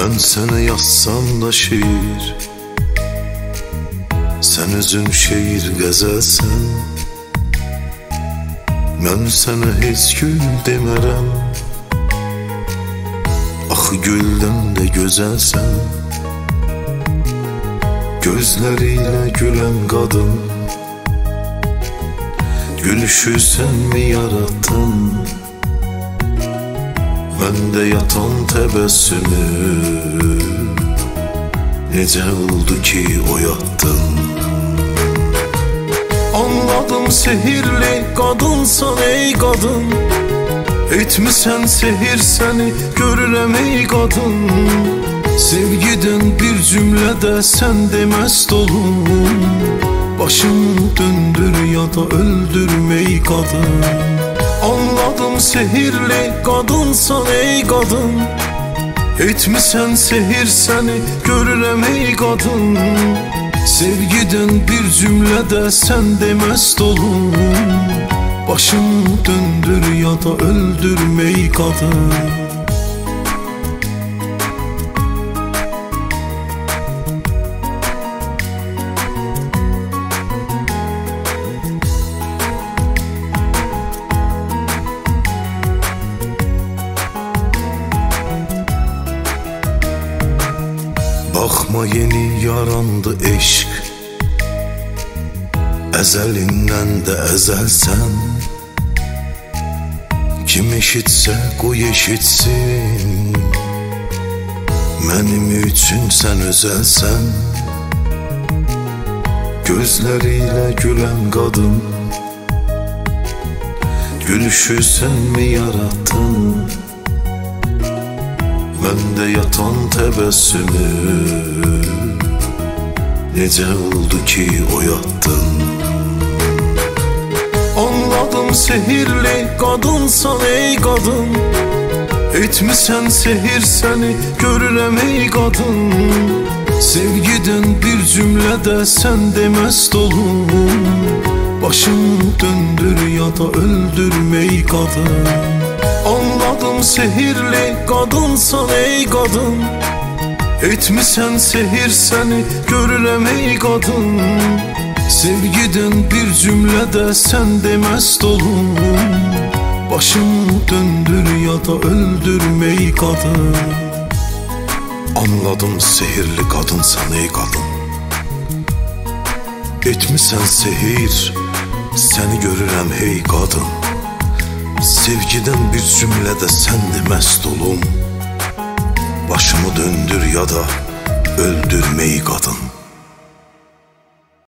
Mən sənə yazsam da şiir, sən özün şeir qəzəlsən. Mən sənə heç gül demərəm, axı güldən də gözəlsən. Gözləriyle gülən qadın, gülüşü sən mi yarattın? Məndə yatan təbəssümü necə oldu ki oyatdın? Anladım sehirli qadınsan ey qadın, etmisən sehir səni görürəm ey qadın. Sevgiden bir cümlədə sən deməst olun, başımı döndür ya da öldürme ey qadın. Anladım sehirli qadınsan ey qadın, etmisən sehir səni görürəm ey qadın. Sevgiden bir cümlədə sən deməst olun, başımı döndür ya da öldürme ey qadın. Baxma yeni yarandı eşq, əzəlindən də əzəlsən. Kim eşitsə qoy eşitsin, mənim üçün sən özəlsən. Gözləriyle gülən qadın, gülüşü sən mi yarattın? Məndə yatan təbəssümü necə oldu ki oyatdın? Anladım sehirli qadınsan ey qadın, etmisən sehir səni görürəm ey qadın. Sevgiden bir cümlədə sən deməst olun, başımı döndür ya da öldürme ey qadın. Anladım sehirli qadınsan ey qadın, etmisən sehir səni görürəm ey qadın. Sevgiden bir cümlədə sən deməst olun, başımı döndür ya da öldürme ey qadın. Anladım sehirli qadınsan ey qadın, etmisən sehir səni görürəm ey qadın. Sevgiden bir cümlədə sən deməst olun, başımı döndür ya da öldürme ey qadın.